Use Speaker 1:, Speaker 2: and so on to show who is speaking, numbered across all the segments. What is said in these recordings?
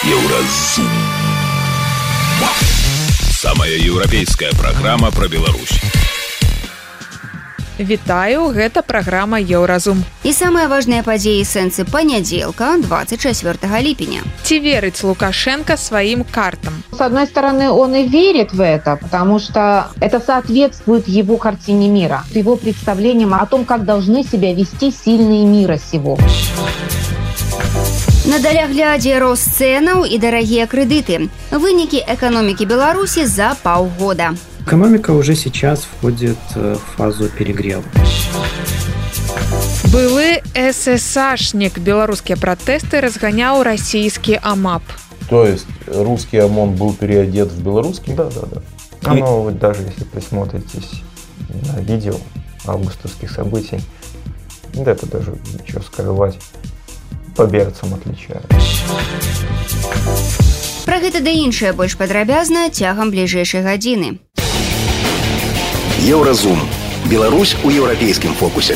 Speaker 1: Еўразум. Самая еўрапейская праграма пра Беларусь.
Speaker 2: Вітаю, гэта праграма Еўразум.
Speaker 3: І самыя важныя падзеі сэнсы панядзелка, 24 ліпеня.
Speaker 2: Ці верыць Лукашенко своим картам?
Speaker 4: С одной стороны, он и верит в это, потому что это соответствует его картине мира, его представлениям о том, как должны себя вести сильные мира сего.
Speaker 3: На даляглядзе рост цэнаў і дарагія крэдыты. Вынікі эканомікі Беларусі за паўгода.
Speaker 5: Экономика уже сейчас входит в фазу перегрева.
Speaker 2: Былы СССРшник белорусские протесты разгонял российский АМАП.
Speaker 6: То есть русский ОМОН был переодет в белорусский?
Speaker 7: Да. Оно, вот даже если присмотритесь на видео августовских событий, это даже, что скрывать, по берцам отличается.
Speaker 3: Пра гэта да іншае больш падрабязна цягам бліжэйшай гадзіны.
Speaker 1: Еўразум. Беларусь у еўрапейскім фокусе.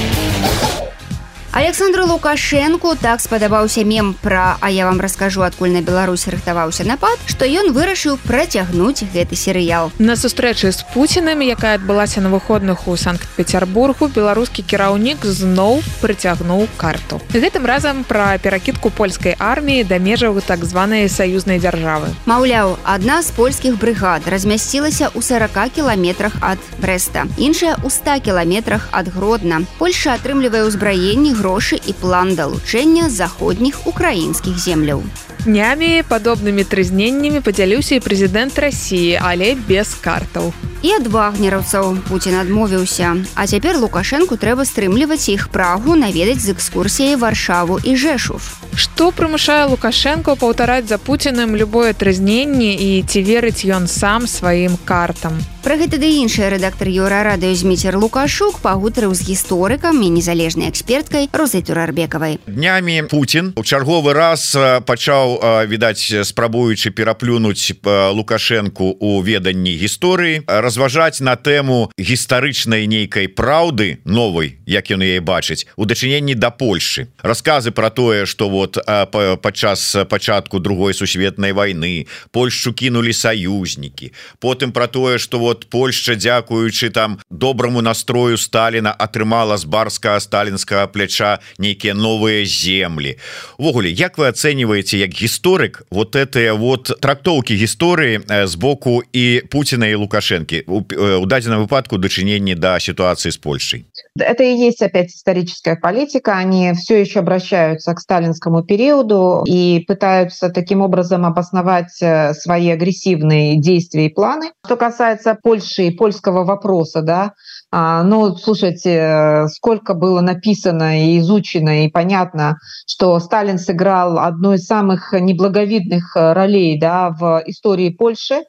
Speaker 3: Александру Лукашенку так спадабаўся мем пра «А я вам раскажу, адкуль на Беларусі рыхтаваўся напад», што ён вырашыў працягнуць гэты серыял.
Speaker 2: На сустрэчы з Пуцінам, якая адбылася на выходных у Санкт-Петербургу, беларускі кіраўнік зноў прыцягнуў карту. Гэтым разам пра перакідку польскай арміі да межаў так званай саюзнай дзяржавы.
Speaker 3: Маўляў, адна з польскіх брыгад размясцілася ў 40 кіламетрах ад Брэста, іншая ў 100 кіламетрах ад Гродна. Польша атрымлівае ўзбраенні, грошы і план далучэння заходніх украінскіх земляў.
Speaker 2: Днямі падобнымі трызненнямі падзяліўся і прэзідэнт Расіі, але без картаў.
Speaker 3: І ад вагнераўцаў Пуцін адмовіўся. А цяпер Лукашэнку трэба стрымліваць іх прагу наведаць з экскурсіяй Варшаву і Жэшув.
Speaker 2: Што прымушае Лукашенко паўтараць за Пуцінам любое трызненне і ці верыць ён сам сваім картам?
Speaker 3: Пра гэта ды іншае рэдактар Еўрарадыё Зміцер Лукашук пагутарыў з гісторыкам і незалежнай эксперткай Розай Турарбекавай.
Speaker 8: Днямі Пуцін у чарговы раз пачаў, відаць, спрабуючы пераплюнуць Лукашэнку у веданні гісторыі, разважаць на тэму гістарычнай нейкай праўды новай, як ён яе бачыць, у дачыненні да Польшчы. Расказы пра тое, што вот падчас пачатку другой сусветнай вайны Польшчу кінулі саюзнікі. Потым пра тое, што вот Польшча, дзякуючы там добраму настрою Сталіна, атрымала з барскага сталінскага пляча нейкія новыя землі. Увогуле, як вы ацэньваеце як гісторык вот этыя вот трактоўкі гісторыі з боку і Пуціна і Лукашэнкі у дадзеным выпадку дачыненні да сітуацыі з Польшчай?
Speaker 4: Это и есть опять историческая политика. Они все еще обращаются к сталинскому периоду и пытаются таким образом обосновать свои агрессивные действия и планы. Что касается Польши и польского вопроса, да, ну, слушайте, сколько было написано и изучено, и понятно, что Сталин сыграл одну из самых неблаговидных ролей, да, в истории Польши,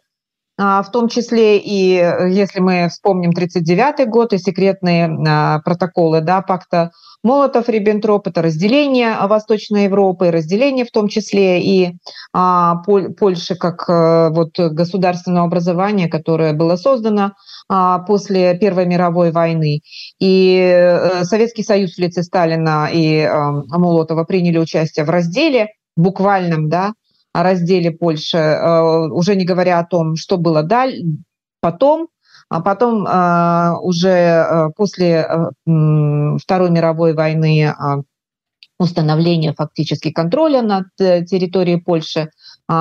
Speaker 4: в том числе и, если мы вспомним 1939 год и секретные протоколы, да, пакта Молотов-Риббентроп, это разделение Восточной Европы, разделение в том числе и Польши как вот государственного образования, которое было создано после Первой мировой войны. И Советский Союз в лице Сталина и Молотова приняли участие в разделе, буквальном, да, о разделе Польши, уже не говоря о том, что было потом, а потом уже после Второй мировой войны установление фактически контроля над территорией Польши,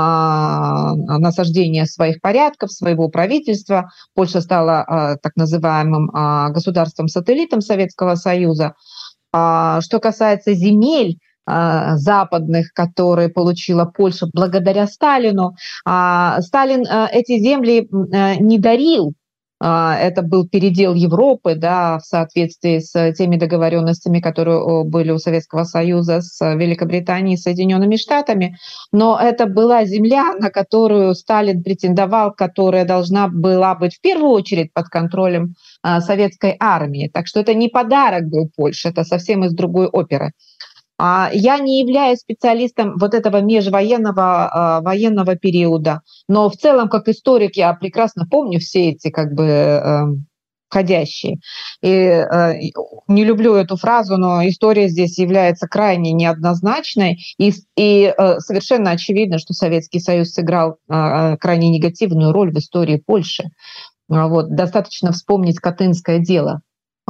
Speaker 4: насаждение своих порядков, своего правительства. Польша стала так называемым государством-сателлитом Советского Союза. Что касается земель западных, которые получила Польша благодаря Сталину, Сталин эти земли не дарил. Это был передел Европы, да, в соответствии с теми договоренностями, которые были у Советского Союза с Великобританией и Соединенными Штатами. Но это была земля, на которую Сталин претендовал, которая должна была быть в первую очередь под контролем советской армии. Так что это не подарок был Польше, это совсем из другой оперы. Я не являюсь специалистом вот этого межвоенного военного периода, но в целом, как историк, я прекрасно помню все эти как бы входящие. И не люблю эту фразу, но история здесь является крайне неоднозначной, и совершенно очевидно, что Советский Союз сыграл крайне негативную роль в истории Польши. Вот. Достаточно вспомнить Катынское дело.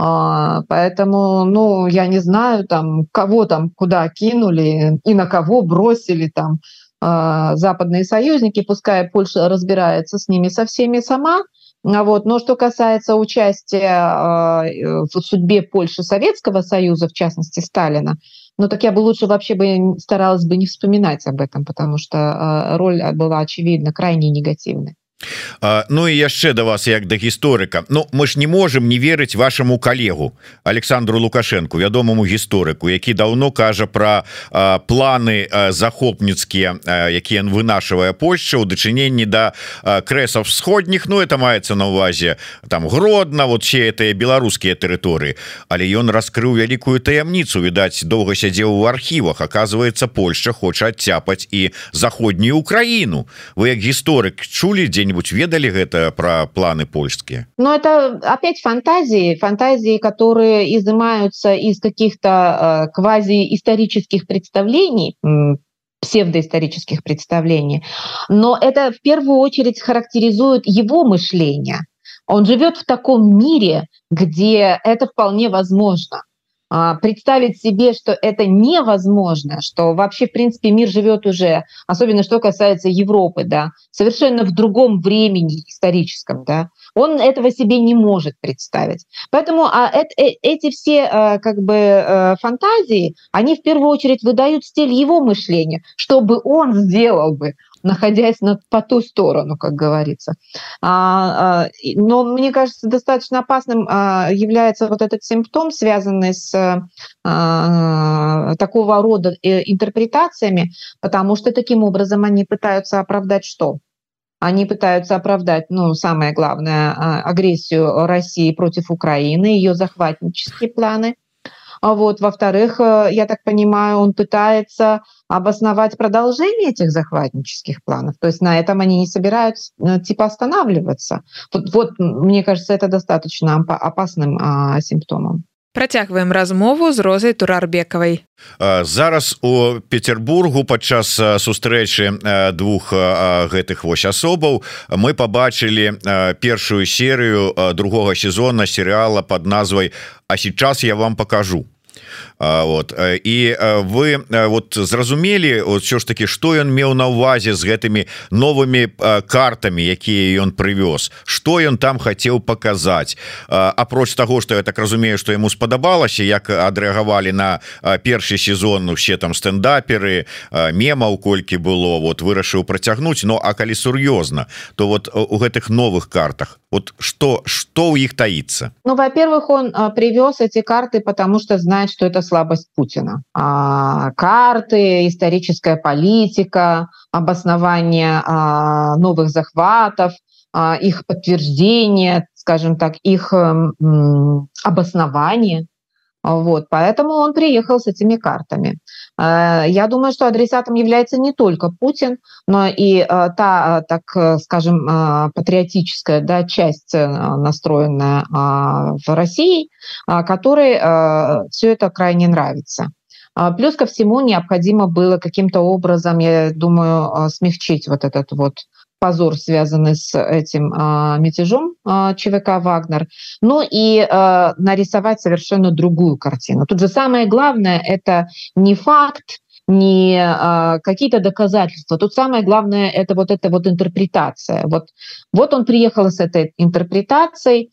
Speaker 4: Поэтому, ну, я не знаю, там, кого там куда кинули и на кого бросили там западные союзники, пускай Польша разбирается с ними со всеми сама. Вот. Но что касается участия в судьбе Польши Советского Союза, в частности Сталина, ну так я бы лучше вообще бы старалась бы не вспоминать об этом, потому что роль была, очевидно, крайне негативной.
Speaker 8: Ну і яшчэ да вас як да гісторыка. Ну мы ж не можем не верыць вашаму калегу Александру Лукашенку, вядомаму гісторыку, які даўно кажа пра планы захопніцкія, якія вынашвае Польшча ў дачыненні да крэсаў сходніх. Ну это маецца на ўвазе там Гродна, вот все гэтыя беларускія тэрыторыі. Але ён раскрыў вялікую таямніцу, відаць, доўга сядзеў у архівах. Аказваецца, Польшча хоча адцяпаць і заходнюю Украіну. Вы як гісторык чулі дзе-нибудь ведали гэта про планы польские?
Speaker 4: Ну, это опять фантазии, которые изымаются из каких-то квазиисторических представлений, псевдоисторических представлений. Но это в первую очередь характеризует его мышление. Он живет в таком мире, где это вполне возможно. Представить себе, что это невозможно, что вообще, в принципе, мир живет уже, особенно что касается Европы, да, совершенно в другом времени историческом, да, он этого себе не может представить. Поэтому эти все как бы фантазии, они в первую очередь выдают стиль его мышления, что бы он сделал бы, находясь по ту сторону, как говорится. Но мне кажется, достаточно опасным является вот этот симптом, связанный с такого рода интерпретациями, потому что таким образом они пытаются оправдать что? Они пытаются оправдать, ну, самое главное, агрессию России против Украины, ее захватнические планы. Вот. Во-вторых, я так понимаю, он пытается обосновать продолжение этих захватнических планов. То есть на этом они не собираются типа останавливаться. Вот мне кажется, это достаточно опасным симптомом.
Speaker 2: Працягваем размову з Розай Турарбекавай.
Speaker 8: Зараз у Петербургу падчас сустрэчы двух гэтых вось асобаў мы пабачылі першую серыю другога сезона серыяла под назвай «А сейчас я вам покажу». Вот. І вы вот зразумелі ўсё ж таки, што ён меў на ўвазе з гэтымі новымі картамі, якія ён прывёз, што ён там хацеў паказаць, апроч таго, што я так разумею, што яму спадабалася, як адрэагавалі на першы сезон усе там стэндаперы, мемаў колькі было, вот вырашыў працягнуць. Ну а калі сур'ёзна, то вот у гэтых новых картах вот что у их таится?
Speaker 4: Ну, во-первых, он привез эти карты, потому что знает, что это слабость Путина. Карты, историческая политика, обоснование новых захватов, их подтверждение, скажем так, их обоснование. Вот, поэтому он приехал с этими картами. Я думаю, что адресатом является не только Путин, но и та, так скажем, патриотическая, да, часть, настроенная в России, которой все это крайне нравится. Плюс ко всему необходимо было каким-то образом, я думаю, смягчить вот этот вот позор, связанный с этим мятежом ЧВК «Вагнер», ну и нарисовать совершенно другую картину. Тут же самое главное — это не факт, не какие-то доказательства. Тут самое главное — это вот эта вот интерпретация. Вот он приехал с этой интерпретацией.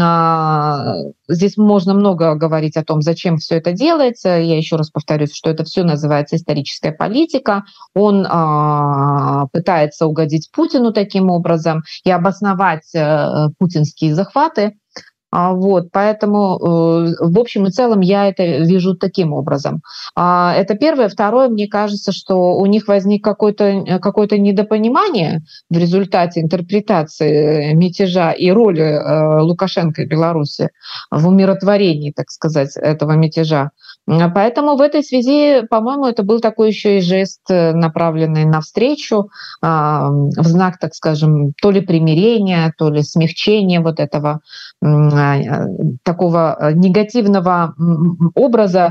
Speaker 4: Здесь можно много говорить о том, зачем все это делается. Я еще раз повторюсь, что это все называется историческая политика. Он пытается угодить Путину таким образом и обосновать путинские захваты. Вот, поэтому в общем и целом я это вижу таким образом. Это первое. Второе, мне кажется, что у них возник какое-то недопонимание в результате интерпретации мятежа и роли Лукашенко и Беларуси в умиротворении, так сказать, этого мятежа. Поэтому в этой связи, по-моему, это был такой еще и жест, направленный навстречу, в знак, так скажем, то ли примирения, то ли смягчения вот этого такого негативного образа,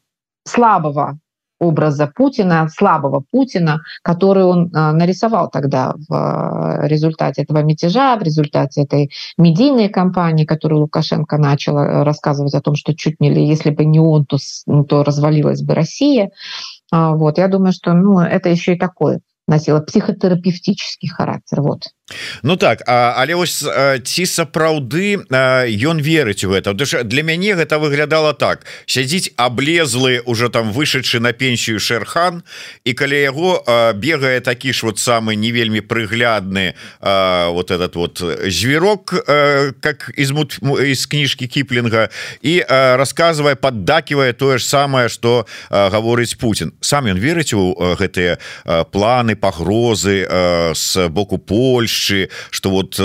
Speaker 4: слабого образа Путина, слабого Путина, который он нарисовал тогда в результате этого мятежа, в результате этой медийной кампании, которую Лукашенко начал рассказывать о том, что чуть не ли, если бы не он, то развалилась бы Россия. Вот. Я думаю, что это еще и такое носило психотерапевтический характер. Вот.
Speaker 8: Ну так, але вось ці сапраўды ён верыць у гэта. Для мяне гэта выглядала так: сядзіць аблезлы, уже там вышедшы на пенсію Шерхан, і каля яго бегае такі ж вот самы не вельмі прыглядны вот этот вот зверок, как из кніжкі Кіплінга, і расказвае, паддаківае тое ж самае, што гаворыць Путін. Сам ён верыць у гэтыя планы, пагрозы з боку Польши, что вот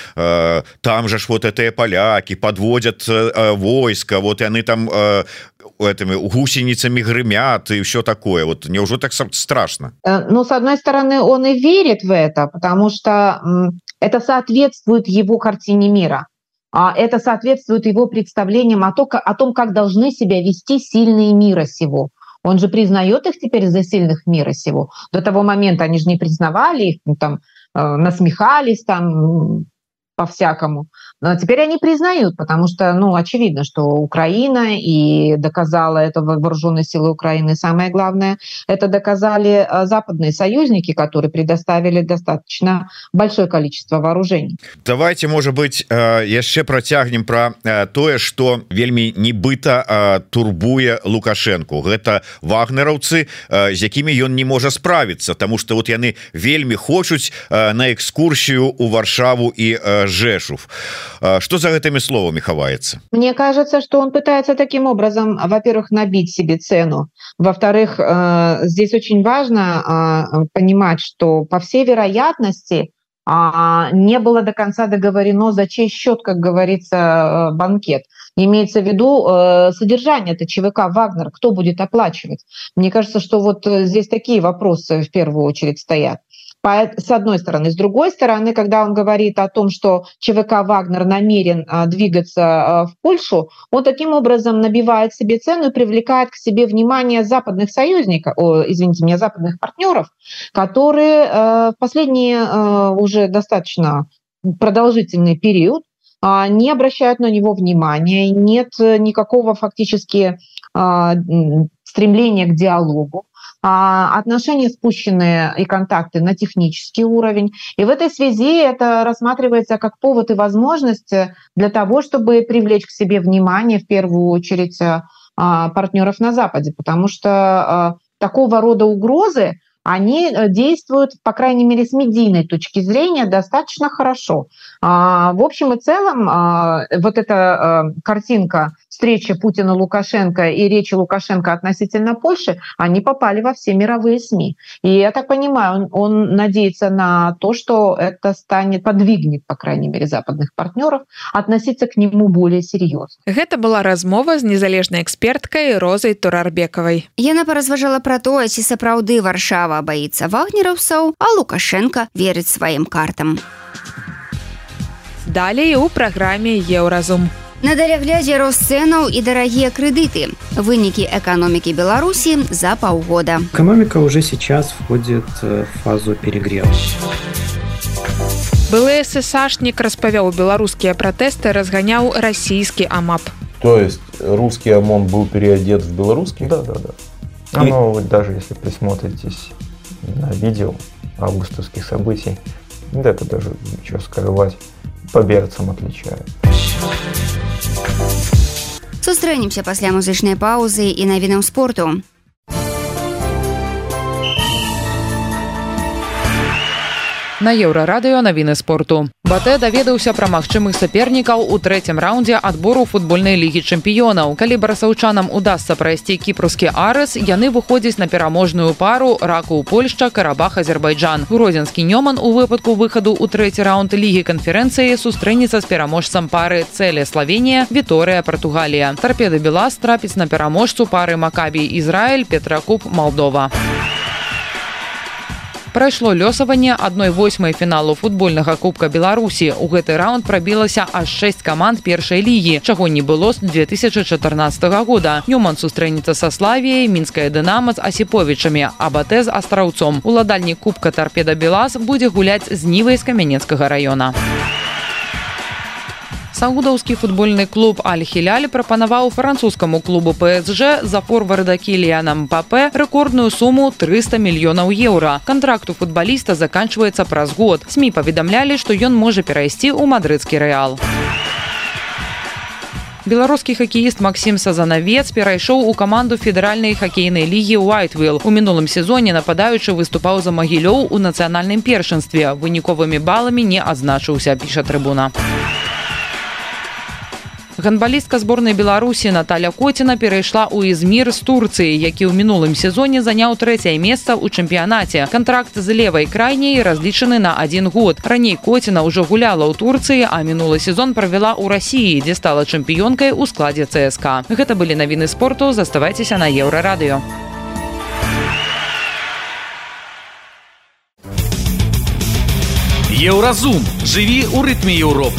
Speaker 8: там же ж вот эти поляки подводят войска, вот и они там этими гусеницами гремят и все такое. Вот неужели так страшно?
Speaker 4: Ну, с одной стороны, он и верит в это, потому что это соответствует его картине мира. Это соответствует его представлениям о том, как должны себя вести сильные мира сего. Он же признает их теперь за сильных мира сего. До того момента они же не признавали их, там, насмехались там по-всякому. Но теперь они признают, потому что, очевидно, что Украина и доказала это вооруженные силы Украины. Самое главное, это доказали западные союзники, которые предоставили достаточно большое количество вооружений.
Speaker 8: Давайте, может быть, яшчэ працягнем про тое, что вельмі нібыта турбуе Лукашенко. Гэта вагнераўцы, з якімі ён не можа справиться, потому что вот яны вельмі хочуць на экскурсию у Варшаву и Жешув. Что за этими словами ховается?
Speaker 4: Мне кажется, что он пытается таким образом, во-первых, набить себе цену. Во-вторых, здесь очень важно понимать, что по всей вероятности не было до конца договорено, за чей счет, как говорится, банкет. Имеется в виду содержание это ЧВК «Вагнер», кто будет оплачивать. Мне кажется, что вот здесь такие вопросы в первую очередь стоят. С одной стороны. С другой стороны, когда он говорит о том, что ЧВК «Вагнер» намерен двигаться в Польшу, он таким образом набивает себе цену и привлекает к себе внимание западных союзников, западных партнеров, которые в последний уже достаточно продолжительный период не обращают на него внимания, нет никакого фактически стремления к диалогу. Отношения спущены и контакты на технический уровень. И в этой связи это рассматривается как повод и возможность для того, чтобы привлечь к себе внимание, в первую очередь, партнеров на Западе. Потому что такого рода угрозы, они действуют, по крайней мере, с медийной точки зрения, достаточно хорошо. В общем и целом, вот эта картинка встречи Путина-Лукашенко и речи Лукашенко относительно Польши, они попали во все мировые СМИ. И я так понимаю, он надеется на то, что это подвигнет, по крайней мере, западных партнеров относиться к нему более серьезно.
Speaker 2: Гэта была размова з незалежнай эксперткай Розай Турарбекавай.
Speaker 3: Яна паразважала пра тое, ці сапраўды Варшава боится вагнераўцаў, а Лукашенко верыць сваім картам.
Speaker 2: Далей у праграме «Еўразум».
Speaker 3: На даляглядзе рост цэнаў і дарагія крэдыты. Вынікі эканомікі Беларусі за паўгода.
Speaker 5: Экономика уже сейчас входит в фазу перегрева.
Speaker 2: Былы СССРшнік распавёў, беларускія пратэсты разганяў расійскі АМАП.
Speaker 6: То есть русский ОМОН был переодет в белорусский?
Speaker 7: Да. Оно, даже если присмотритесь на видео августовских событий, да это даже, ничего скрывать, по берцам отличают.
Speaker 3: Сустрэнемся пасля музычнай паўзы і навінаў спорту.
Speaker 9: На Еўрарадыё навіны спорту. БАТЭ даведаўся пра магчымых сапернікаў у трэцім раўндзе адбору футбольнай лігі чэмпіёнаў. Калі барысаўчанам удасца прайсці кіпрускі Арес, яны выходзяць на пераможную пару Ракоў Польшча, Карабах Азербайджан. Гродзенскі Нёман у выпадку выхаду ў трэці раўнд лігі канферэнцыі сустрэнецца з пераможцам пары Цэле Славенія, Віторыя Партугалія. Торпеда Белас трапіць на пераможцу пары Макабі Ізраіль, Петракуб Малдова. Прайшло лёсаванне 1/8 фіналу футбольнага кубка Беларусі. У гэты раунд прабілася аж 6 каманд першай лігі, чаго не было з 2014 года. Нёман сустрэнецца са Славіяй, Мінская Дынама з Асіповічамі, а БАТЭ з Астраўцом. Уладальнік кубка Торпеда Белас будзе гуляць з Нівай з Камянецкага района. Саудаўскі футбольны клуб Аль-Хіляль прапанаваў французскаму клубу ПСЖ за форварда Кіліяна Мбапе рэкордную суму 300 мільёнаў еўра. Кантракт у футбаліста заканчваецца праз год. СМІ паведамлялі, што ён можа перайсці ў мадрыдскі Рэал. Беларускі хакеіст Максім Сазанавец перайшоў у каманду федэральнай хакейнай лігі Уайтвилл. У мінулым сезоне нападаючы выступаў за Магілёў у нацыянальным першынстве. Выніковымі баламі не адзначыўся, піша Трыбуна. Гандбалістка зборнай Беларусі Наталя Коціна перайшла ў Ізмір з Турцыі, які ў мінулым сезоне заняў 3е месца ў чэмпіянаце. Кантракт з левай крайняй разлічаны на 1 год. Раней Коціна ўжо гуляла ў Турцыі, а мінулы сезон правяла ў Расіі, дзе стала чэмпіёнкай у складзе ЦСКА. Гэта былі навіны спорту, заставайцеся на Еўрарадыё.
Speaker 1: Еўразум. Жыві ў рытме Еўропы.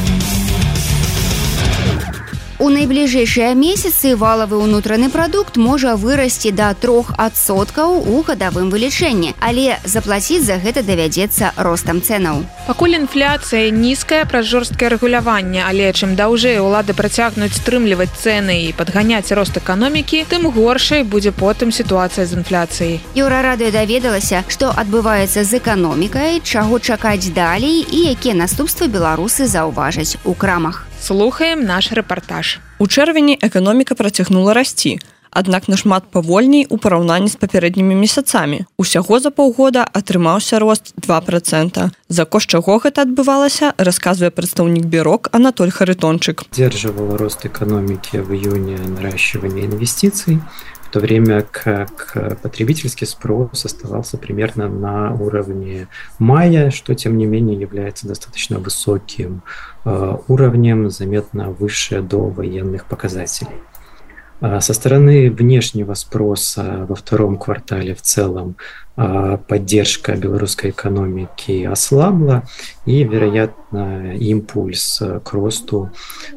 Speaker 3: У найбліжэйшыя месяцы валавы ўнутраны прадукт можа вырасці да 3% у гадавым вылічэнні, але заплаціць за гэта давядзецца ростам цэнаў.
Speaker 2: Пакуль інфляцыя нізкая праз жорсткае рэгуляванне, але чым даўжэй улады працягнуць стрымліваць цэны і падганяць рост эканомікі, тым горшай будзе потым сітуацыя з інфляцыяй.
Speaker 3: Еўрарадыё даведалася, што адбываецца з эканомікай, чаго чакаць далей і якія наступствы беларусы заўважаць у крамах.
Speaker 2: Слухаем наш рэпартаж.
Speaker 10: У чэрвені эканоміка працягнула расці, аднак нашмат павольней у параўнанні з папярэднімі месяцамі. Усяго за паўгода атрымаўся рост 2%. За кошт чаго гэта адбывалася, расказвае прадстаўнік Бюрок Анатоль Харитончик.
Speaker 5: Сдерживал рост экономики в июне наращивание инвестиций, в то время как потребительский спрос оставался примерно на уровне мая, что, тем не менее, является достаточно высоким уровнем, заметно выше довоенных показателей. Со стороны внешнего спроса во втором квартале в целом поддержка белорусской экономики ослабла, и, вероятно, импульс к росту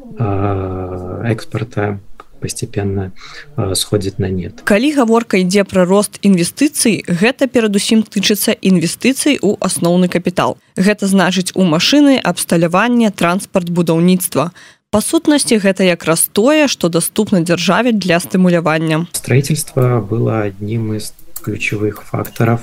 Speaker 5: экспорта постепенно сходит на нет.
Speaker 10: Калі гаворка ідзе пра рост інвестыцый, гэта перадусім тычыцца інвестыцый у асноўны капітал. Гэта значыць у машыны, абсталяванне, транспарт, будаўніцтва. Па сутнасці, гэта якраз тое, што даступна дзяржаве для стымулявання.
Speaker 5: Строительство было одним из ключевых факторов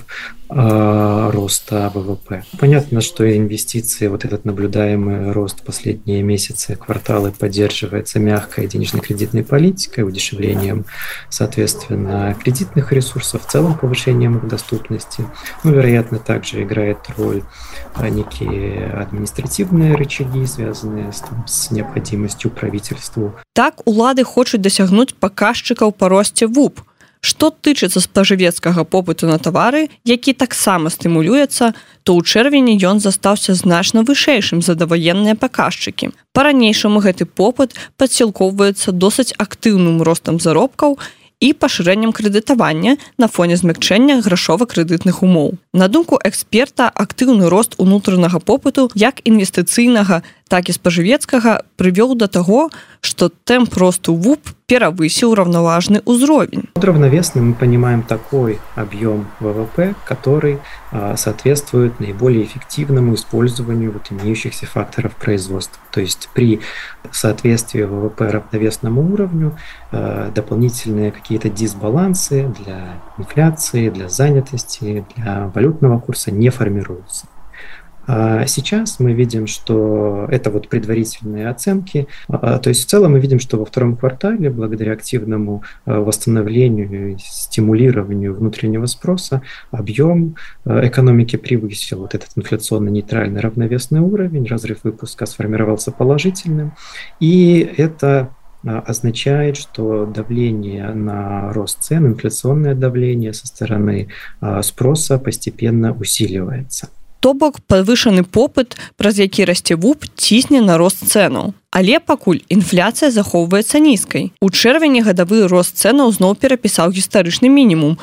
Speaker 5: роста ВВП. Понятно, что инвестиции, вот этот наблюдаемый рост в последние месяцы, кварталы поддерживается мягкой денежно-кредитной политикой, удешевлением, соответственно, кредитных ресурсов, в целом повышением их доступности. Ну, вероятно, также играет роль некие административные рычаги, связанные с необходимостью правительству.
Speaker 10: Так, улады хочуць дасягнуць паказчыкаў па росце ВУП. Што тычыцца спажывецкага попыту на тавары, які таксама стымулюецца, то ў чэрвені ён застаўся значна вышэйшым за даваенныя паказчыкі. Па-ранейшаму гэты попыт падсілкоўваецца досыць актыўным ростам заробкаў і пашырэннем крэдытавання на фоне змякчэння грашова-крэдытных умоў. На думку эксперта, актыўны рост унутранага попыту як інвестыцыйнага, так і спажывецкага прывёў да таго, што тэмп росту ВУП перавысіў раўнаважны ўзровень.
Speaker 5: Равновесно мы понимаем такой объем ВВП, который соответствует наиболее эффективному использованию вот имеющихся факторов производства. То есть при соответствии ВВП равновесному уровню дополнительные какие-то дисбалансы для инфляции, для занятости, для валютного курса не формируются. Сейчас мы видим, что это вот предварительные оценки. То есть в целом мы видим, что во втором квартале, благодаря активному восстановлению и стимулированию внутреннего спроса, объем экономики превысил вот этот инфляционно-нейтральный равновесный уровень, разрыв выпуска сформировался положительным, и это означает, что давление на рост цен, инфляционное давление со стороны спроса постепенно усиливается.
Speaker 10: То бок падвышаны попыт, праз які расце ВУП, цісне на рост цэнаў. Але пакуль інфляцыя захоўваецца нізкай. У чэрвені гадавы рост цэнаў зноў перапісаў гістарычны мінімум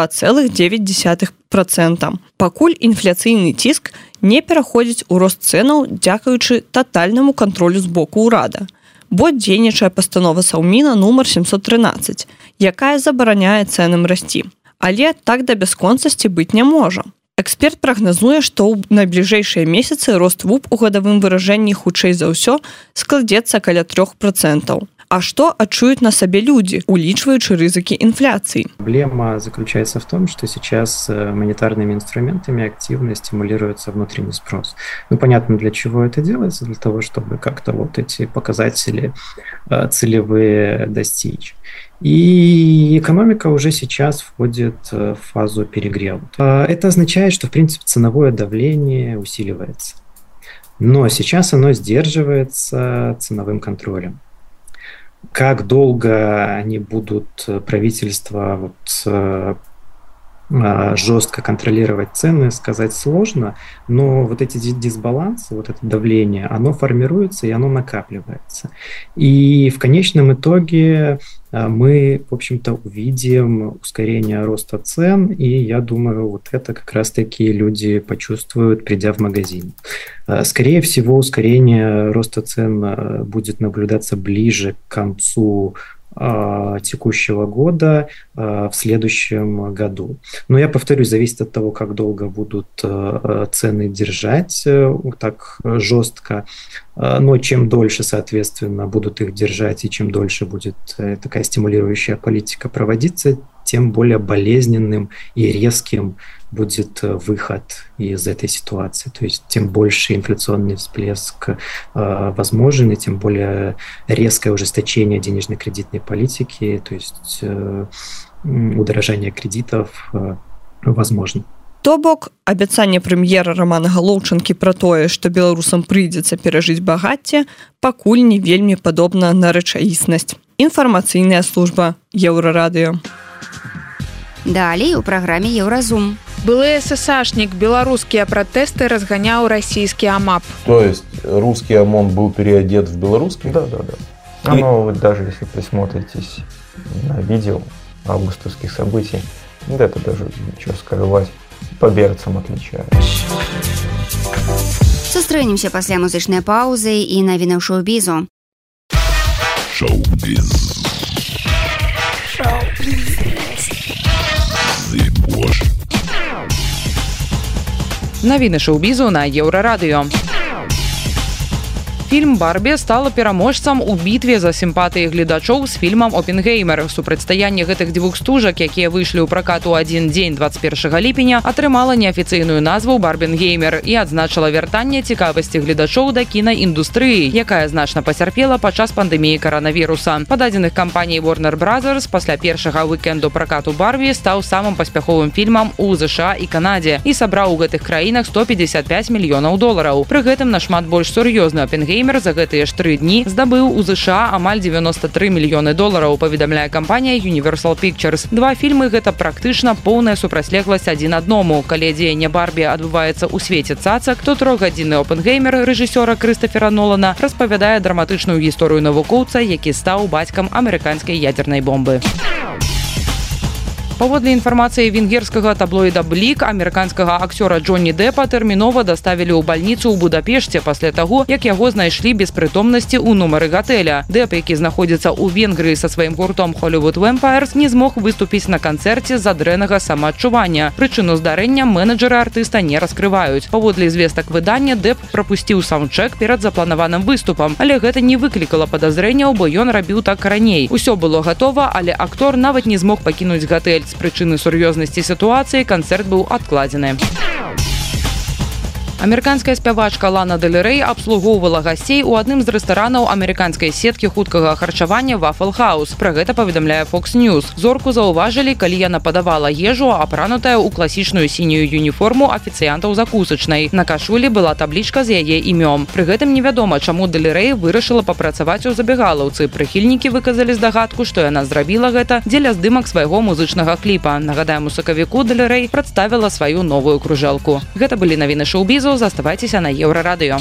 Speaker 10: 2,9%. Пакуль інфляцыйны ціск не пераходзіць у рост цэнаў дзякуючы татальнаму кантролю з боку ўрада. Бо дзейнічае пастанова Саўміна нумар 713, якая забараняе цэнам расці. Але так да бясконцасці быць не можа. Эксперт прагназуе, што ў найбліжэйшыя месяцы рост ВУП у гадавым выражэнні хутчэй за ўсё складзецца каля 3%. А что отчуют на себе люди, уличивающие ризыки инфляции?
Speaker 5: Проблема заключается в том, что сейчас монетарными инструментами активно стимулируется внутренний спрос. Ну, понятно, для чего это делается, для того, чтобы как-то вот эти показатели целевые достичь. И экономика уже сейчас входит в фазу перегрева. Это означает, что, в принципе, ценовое давление усиливается. Но сейчас оно сдерживается ценовым контролем. Как долго они будут, правительство, жестко контролировать цены, сказать сложно, но вот эти дисбалансы, вот это давление, оно формируется и оно накапливается. И в конечном итоге мы, в общем-то, увидим ускорение роста цен, и я думаю, вот это как раз-таки люди почувствуют, придя в магазин. Скорее всего, ускорение роста цен будет наблюдаться ближе к концу текущего года в следующем году. Но я повторюсь, зависит от того, как долго будут цены держать так жестко. Но чем дольше, соответственно, будут их держать, и чем дольше будет такая стимулирующая политика проводиться, тем более болезненным и резким будет выход из этой ситуации. То есть тем больше инфляционный всплеск возможен, и тем более резкое ужесточение денежно-кредитной политики, то есть удорожание кредитов возможно.
Speaker 10: То бок, абяцанне прэм'ера Романа Галоўчанкі пра тое, што беларусам прыйдзецца перажыць багацце, пакуль не вельмі падобна на рэчаіснасць. Інфармацыйная служба Еўрарадыё.
Speaker 3: Далей у праграме Еўразум.
Speaker 2: Былы СССРшник белорусские протесты разгонял российский АМАП.
Speaker 6: То есть русский ОМОН был переодет в белорусский?
Speaker 7: Да. Оно, даже если присмотритесь на видео августовских событий, это даже, ничего скрывать, по берцам отличается.
Speaker 3: Сустрэнемся пасля музычнай паўзы і навінаў шоу-бізу.
Speaker 11: Шоу-біз.
Speaker 9: Навіны шоу-бізу на Еўрарадыё. Фільм «Барбі» стала пераможцам у бітве за сімпатыі гледачоў з фільмам «Опенгеймер». Супрацьстаянне гэтых двух стужак, якія выйшлі ў пракат у адзін дзень 21 ліпеня, атрымала неафіцыйную назву «Барбенгеймер» і адзначыла вяртанне цікавасці гледачоў да кінаіндустрыі, якая значна пацярпела падчас пандэміі каранавіруса. Па дадзеных кампаніі Warner Brothers, пасля першага вікенду пракату «Барбі» стаў самым паспяховым фільмам у ЗША і Канадзе і сабраў у гэтых краінах $155 мільёнаў. Пры гэтым нашмат больш сур'ёзны «Опенгеймер» за гэтыя ж 3 дні здабыў у ЗША амаль $93 мільёны, паведамляе кампанія Universal Pictures. Два фільмы гэта практычна поўная супрацьлегласць адзін аднаму. Калі дзеянне «Барбі» адбываецца ў свеце цацак, то 3-гадзінны «Опенгеймер» рэжысёра Крыстафера Нолана распавядае драматычную гісторыю навукоўца, які стаў бацькам амерыканскай ядзернай бомбы. Паводле інфармацыі венгерскага таблоіда «Блік», амерыканскага акцёра Джонні Дэпа тэрмінова даставілі ў бальніцу ў Будапешце пасля таго, як яго знайшлі без прытомнасці ў нумары гатэля. Дэп, які знаходзіцца ў Венгрыі са сваім гуртом Hollywood Vampires, не змог выступіць на канцэрце з-за дрэннага самаадчування. Прычыну здарэння менеджеры артыста не раскрываюць. Паводле звестак выдання, Дэп прапусціў саундчэк перад запланаваным выступам, але гэта не выклікала падазрэнняў, бо ён рабіў так раней. Усё было гатова, але актор нават не змог пакінуць гатэль. З прычыны сур'ёзнасці сітуацыі канцэрт быў адкладзены. Амерыканская спявачка Лана Дель Рэй абслугоўвала гасцей у адным з рэстаранаў амерыканскай сеткі хуткага харчавання Waffle House. Пра гэта паведамляе Fox News. Зорку заўважылі, калі яна падавала ежу, апранутая ў класічную сінюю уніформу афіцыянтаў закусачнай. На кашулі была таблічка з яе імём. Пры гэтым невядома, чаму Дель Рэй вырашыла папрацаваць у забегалаўцы. Прыхільнікі выказалі здагадку, што яна зрабіла гэта дзеля здымак свайго музычнага кліпа. Нагадаем, у сакавіку Дель Рэй прадставіла сваю новую кружэлку. Гэта былі навіны шоу-бізу, заставайцеся на Еўрарадыё.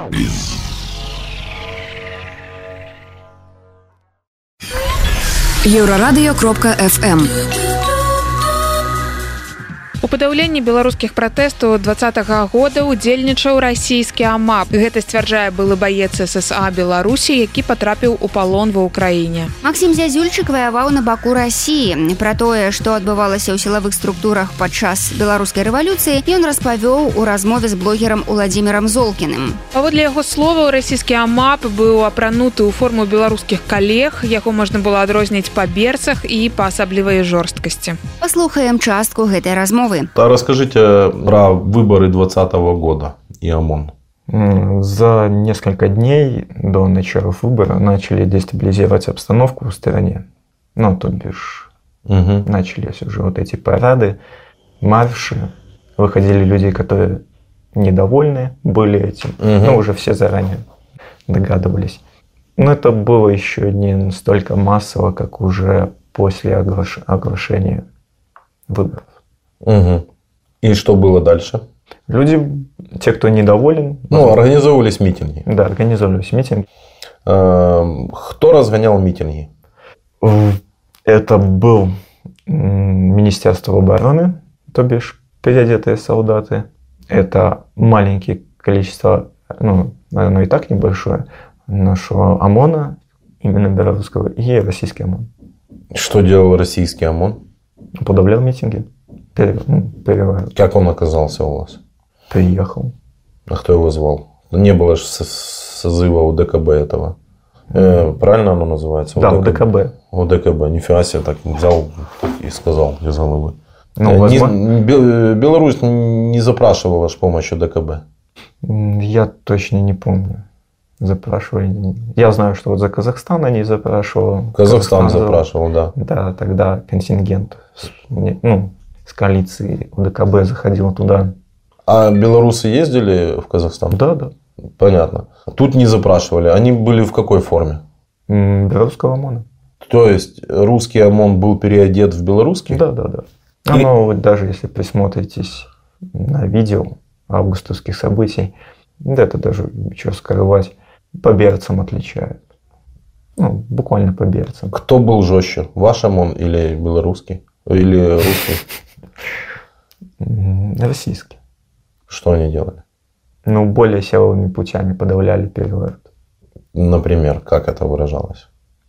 Speaker 11: Еўрарадыё.фм.
Speaker 2: У падаўленні беларускіх пратэстаў 2020 года удзельнічаў расійскі АМАП. Гэта сцвярджае былы баец ССА Беларусі, які патрапіў у палон ва ўкраіне.
Speaker 3: Максім Зязюльчык ваяваў на баку Расіі. Пра тое, што адбывалася ў сілавых структурах падчас беларускай рэвалюцыі, ён распавёў у размове з блогерам Уладзімірам Золкіным.
Speaker 2: Паводле яго словаў, расійскі АМАП быў апрануты ў форму беларускіх калег, яго можна было адрозніць па берцах і па асаблівай жорсткасці.
Speaker 3: Паслухаем частку гэтай размовы.
Speaker 6: Да, расскажите про выборы 2020 года и ОМОН.
Speaker 7: За несколько дней до начала выбора начали дестабилизировать обстановку в стране. Ну, то бишь, начались уже вот эти парады, марши. Выходили люди, которые недовольны были этим. Ну, уже все заранее догадывались. Но это было еще не настолько массово, как уже после оглашения выборов.
Speaker 6: И что было дальше?
Speaker 7: Люди, те, кто недоволен...
Speaker 6: Ну, организовывались митинги.
Speaker 7: Да, организовывались митинги.
Speaker 6: Кто разгонял митинги?
Speaker 7: Это был Министерство обороны, то бишь переодетые солдаты. Это маленькое количество, ну, оно и так небольшое, нашего ОМОНа, именно белорусского, и российский ОМОН.
Speaker 6: Что делал российский ОМОН?
Speaker 7: Подавлял митинги. Переворот.
Speaker 6: Как он оказался у вас?
Speaker 7: Приехал.
Speaker 6: А кто его звал? Не было же созыва УДКБ этого. Правильно оно называется?
Speaker 7: Да, УДКБ.
Speaker 6: УДКБ. Нифига себе, так взял и сказал без головы.
Speaker 7: Ну,
Speaker 6: Беларусь не запрашивала ж помощь УДКБ?
Speaker 7: Я точно не помню. Запрашивали. Я знаю, что вот за Казахстан они запрашивали.
Speaker 6: Казахстан запрашивал, да.
Speaker 7: Да, тогда контингент, ну, с коалиции УДКБ заходил туда.
Speaker 6: А белорусы ездили в Казахстан?
Speaker 7: Да, да.
Speaker 6: Понятно. Тут не запрашивали. Они были в какой форме?
Speaker 7: Белорусского ОМОНа.
Speaker 6: То есть русский ОМОН был переодет в белорусский?
Speaker 7: Да, да, да. Оно вот даже если присмотритесь на видео августовских событий, да, это даже, что скрывать, по берцам отличают. Ну, буквально по берцам.
Speaker 6: Кто был жестче? Ваш ОМОН или белорусский? Или русский?
Speaker 7: Российский.
Speaker 6: Что они делали?
Speaker 7: Ну, более силовыми путями подавляли переворот.
Speaker 6: Например, как это выражалось?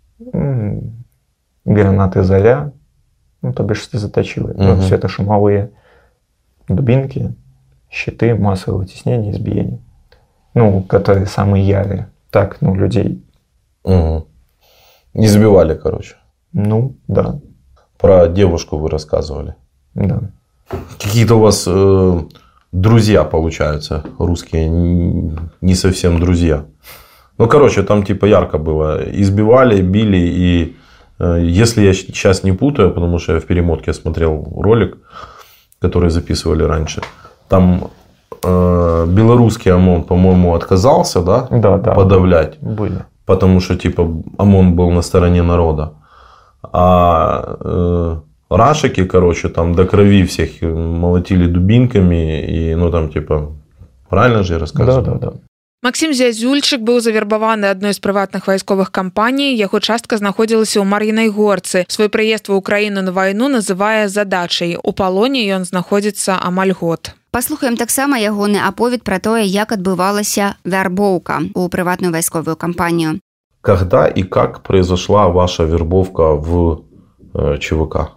Speaker 7: Гранаты «Заря», ну, то бишь заточивые. Ну, все это шумовые дубинки, щиты, массовое вытеснение, избиение. Ну, которые самые ярые. Так, ну, людей.
Speaker 6: Избивали, короче.
Speaker 7: Ну, да.
Speaker 6: Про девушку вы рассказывали.
Speaker 7: Да.
Speaker 6: Какие-то у вас друзья, получаются, русские, не совсем друзья. Ну, короче, там типа ярко было. Избивали, били. И если я сейчас не путаю, потому что я в перемотке смотрел ролик, который записывали раньше, там белорусский ОМОН, по-моему, отказался, да, подавлять.
Speaker 7: Были.
Speaker 6: Потому что типа ОМОН был на стороне народа. А рашики, короче, там до крови всех молотили дубинками. И, ну, там, типа, правильно же я рассказываю?
Speaker 7: Да, да, да.
Speaker 2: Максім Зязюльчык быў завербаваны адной з прыватных вайсковых кампаній. Яго частка знаходзілася ў Мар'інай горцы. Свой прыезд ва ўкраіну на вайну называе задачай. У палоне ён знаходзіцца амаль год.
Speaker 3: Паслухаем таксама ягоны аповед пра тое, як адбывалася вярбоўка ў прыватную вайсковую кампанію.
Speaker 6: Когда и как произошла ваша вербовка в ЧВК?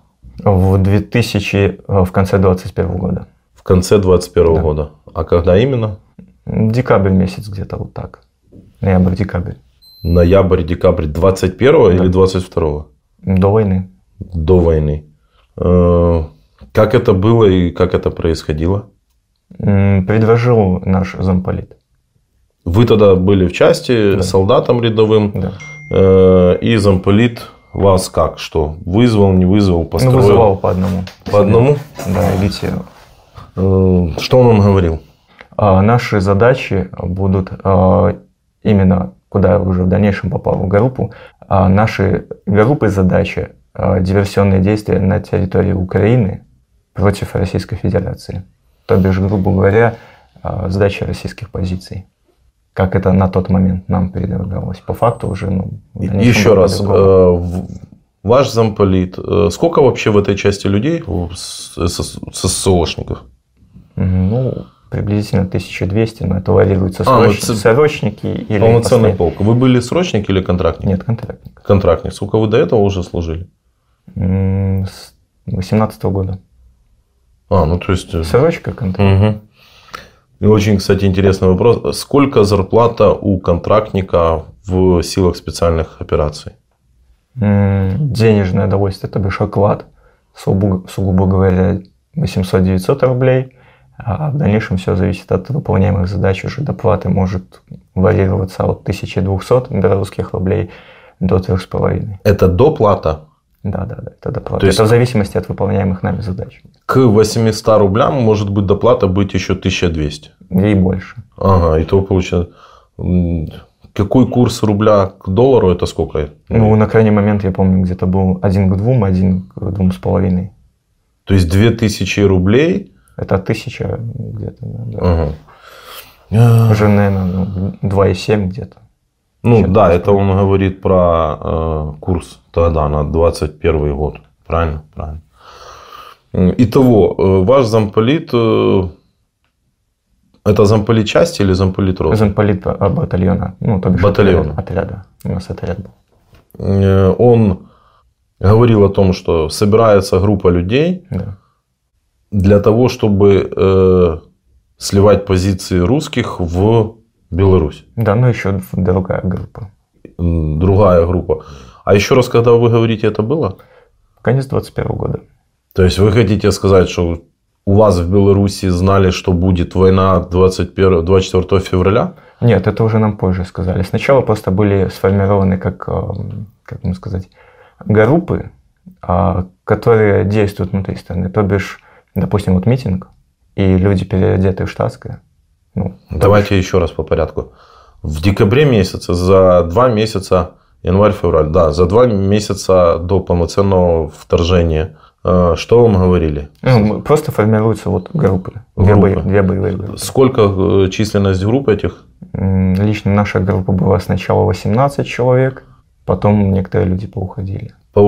Speaker 7: В конце 2021 года.
Speaker 6: В конце 2021 года. А когда именно?
Speaker 7: Декабрь месяц где-то вот так. Ноябрь-декабрь.
Speaker 6: Ноябрь-декабрь 21-го или 22-го?
Speaker 7: До войны.
Speaker 6: До войны. Как это было и как это происходило?
Speaker 7: Предложил наш замполит.
Speaker 6: Вы тогда были в части,
Speaker 7: да.
Speaker 6: Солдатом рядовым,
Speaker 7: да.
Speaker 6: И замполит вас как? Что? Вызвал, не вызвал, построил?
Speaker 7: Вызывал по одному.
Speaker 6: По одному?
Speaker 7: Да, агитировал.
Speaker 6: Что он вам говорил?
Speaker 7: Наши задачи будут именно, куда я уже в дальнейшем попал в группу, наши группы задачи диверсионные действия на территории Украины против Российской Федерации. То бишь, грубо говоря, сдача российских позиций. Как это на тот момент нам предлагалось. По факту уже...
Speaker 6: Еще раз, ваш замполит, сколько вообще в этой части людей, ССОшников?
Speaker 7: Приблизительно 1200, но это варьируется срочники или...
Speaker 6: Полноценный полк. Вы были срочник или контрактник?
Speaker 7: Нет, контрактник.
Speaker 6: Контрактник. Сколько вы до этого уже служили?
Speaker 7: С 18 года.
Speaker 6: То есть...
Speaker 7: Срочка, контрактник.
Speaker 6: Угу. И очень, кстати, интересный вопрос. Сколько зарплата у контрактника в силах специальных операций?
Speaker 7: Денежное удовольствие, то бишь оклад, сугубо говоря, 800-900 рублей. А в дальнейшем все зависит от выполняемых задач. Уже доплаты может варьироваться от 1200 белорусских рублей до 3,5.
Speaker 6: Это доплата?
Speaker 7: Да, это доплата. Это в зависимости от выполняемых нами задач.
Speaker 6: К 800 рублям может быть доплата быть еще 1200?
Speaker 7: И больше.
Speaker 6: Ага, и то получается... Какой курс рубля к доллару, это сколько?
Speaker 7: На крайний момент, я помню, где-то был 1 к 2, 1 к 2,5.
Speaker 6: То есть 2000 рублей...
Speaker 7: Это 1000 где-то, да. Ага. Уже, наверное, 2,7 где-то.
Speaker 6: Да, это он говорит про курс тогда, на 21 год. Правильно? Правильно. Итого, ваш замполит... Это замполит части или замполит роты?
Speaker 7: Замполит батальона. То бишь
Speaker 6: батальона.
Speaker 7: Отряда. У нас отряд был.
Speaker 6: Он говорил о том, что собирается группа людей...
Speaker 7: Да.
Speaker 6: Для того, чтобы сливать позиции русских в Беларусь.
Speaker 7: Да, еще другая группа.
Speaker 6: Другая группа. А еще раз, когда вы говорите, это было?
Speaker 7: Конец 21 года.
Speaker 6: То есть вы хотите сказать, что у вас в Беларуси знали, что будет война 24 февраля?
Speaker 7: Нет, это уже нам позже сказали. Сначала просто были сформированы как вам сказать, группы, которые действуют внутри страны. То бишь, допустим, митинг, и люди переодеты в штатское.
Speaker 6: Давайте еще раз по порядку. В декабре месяце, за 2 месяца, январь-февраль, да, за 2 месяца до полноценного вторжения, что вам говорили?
Speaker 7: Просто формируются группы. Две боевые группы.
Speaker 6: Сколько численность групп этих?
Speaker 7: Лично наша группа была сначала 18 человек, потом некоторые люди поуходили.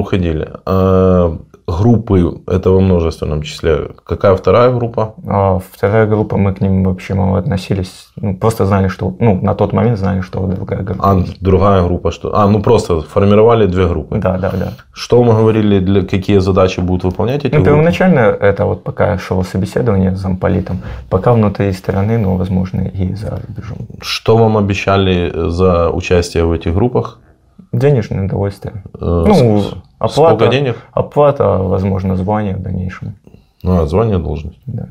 Speaker 7: Группы — это во множественном числе. Какая вторая группа? Вторая группа, мы к ним вообще мало относились. Просто знали, что... на тот момент знали, что другая группа. Другая группа что? Просто формировали 2 группы. Да. Что мы говорили, какие задачи будут выполнять эти группы? Первоначально это пока шло собеседование с замполитом, пока внутри страны, возможно, и за рубежом. Что вам обещали за участие в этих группах? Денежное удовольствие. Оплата, сколько денег? Оплата, возможно, звание в дальнейшем. Звание, должность. Да.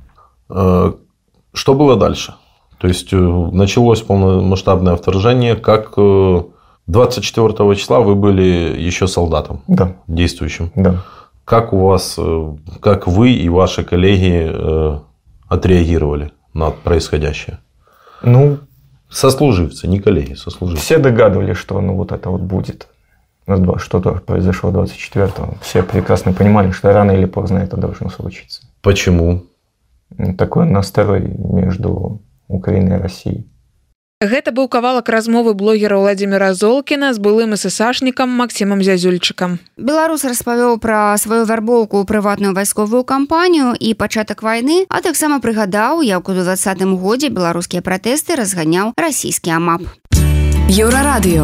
Speaker 7: Что было дальше? То есть началось полномасштабное вторжение. Как 24 числа вы были еще солдатом? Да. Действующим? Да. Как вы и ваши коллеги отреагировали на происходящее? Сослуживцы, не коллеги, сослуживцы. Все догадывались, что это будет. Что-то произошло 24-го. Все прекрасно понимали, что рано или поздно это должно случиться. Почему? Такой настрой между Украиной и Россией.
Speaker 2: Гэта быў кавалак размовы блогера Владимира Золкіна з былым эсэсашнікам Максімам Зязюльчыкам.
Speaker 3: Беларус распавёў пра сваю вярбоўку ў прыватную вайсковую кампанію і пачатак вайны, а таксама прыгадаў, як у 2020 годзе беларускія пратэсты разганяў расійскі АМАП.
Speaker 11: Еўрарадыё.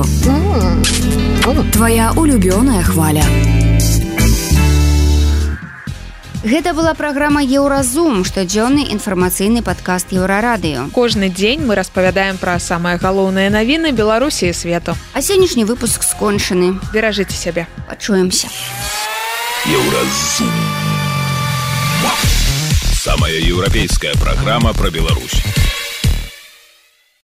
Speaker 11: Твоя улюбёная хваля.
Speaker 3: Гэта была праграма «Еўразум», штодзённы інфармацыйны падкаст «Еўрарадыё».
Speaker 2: Кожны дзень мы распавядаем пра самыя галоўныя навіны Беларусі і свету.
Speaker 3: А сённяшні выпуск скончаны.
Speaker 2: Беражыце сябе.
Speaker 3: Пачуемся.
Speaker 1: «Еўразум».
Speaker 12: Самая европейская программа про Беларусь.